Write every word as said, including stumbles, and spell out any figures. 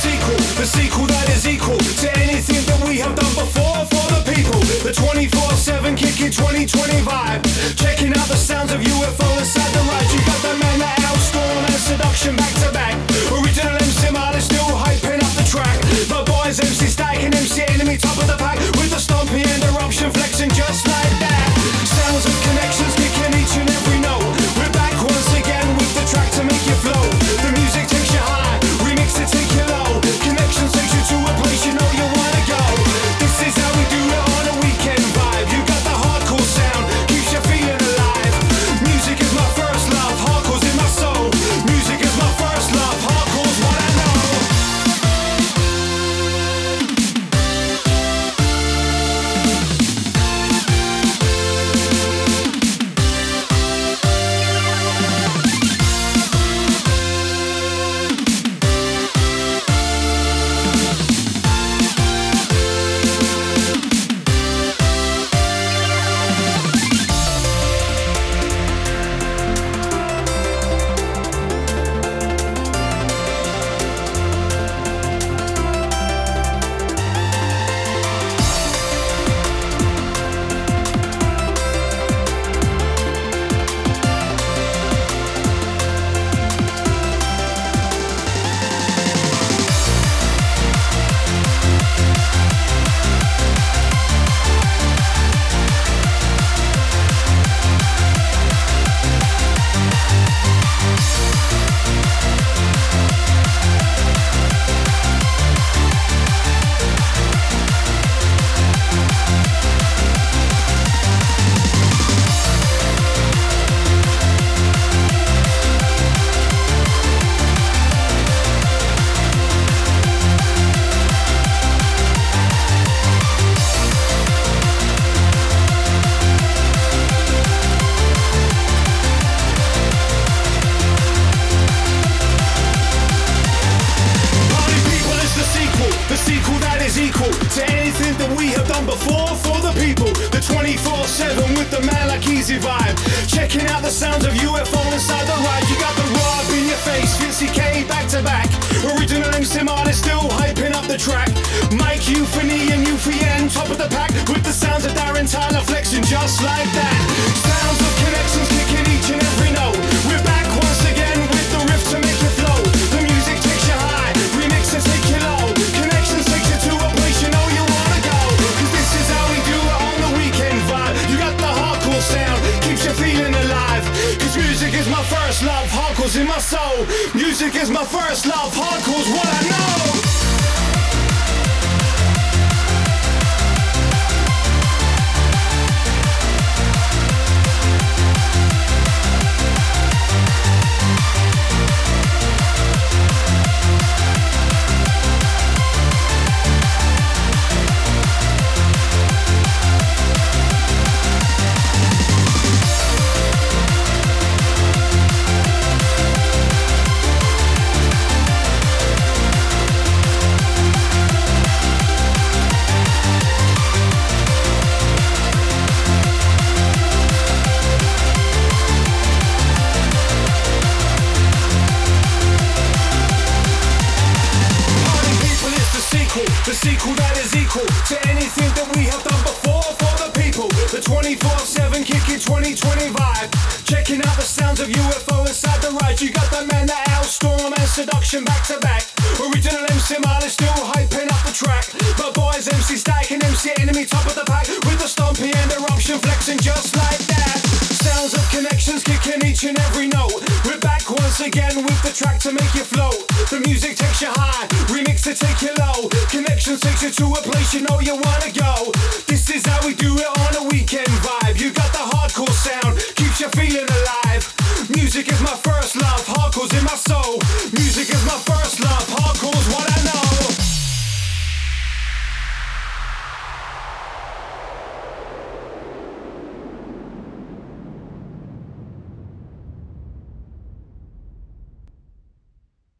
sequel, the sequel that is equal to anything that we have done before for the people. The twenty-four seven kicking twenty twenty vibe, checking out the sounds of U F O inside the ride. You got the man that outstorm and seduction back to back. Original M C Marley still hyping up the track. The boys M C Stack and M C Enemy top of the pack, with the stompy and eruption flexing just like that. Sounds of connections kicking each and every note. We're back once again with the track to make you flow. The music takes you high, remix to take you low. Connections takes you to a place you know you wanna go. This is how we do it on a weekend vibe. You got the hardcore sound, keeps you feeling alive. Music is my first love, hardcore's in my soul. Music is my first love, hardcore's what I know. To a place you know you wanna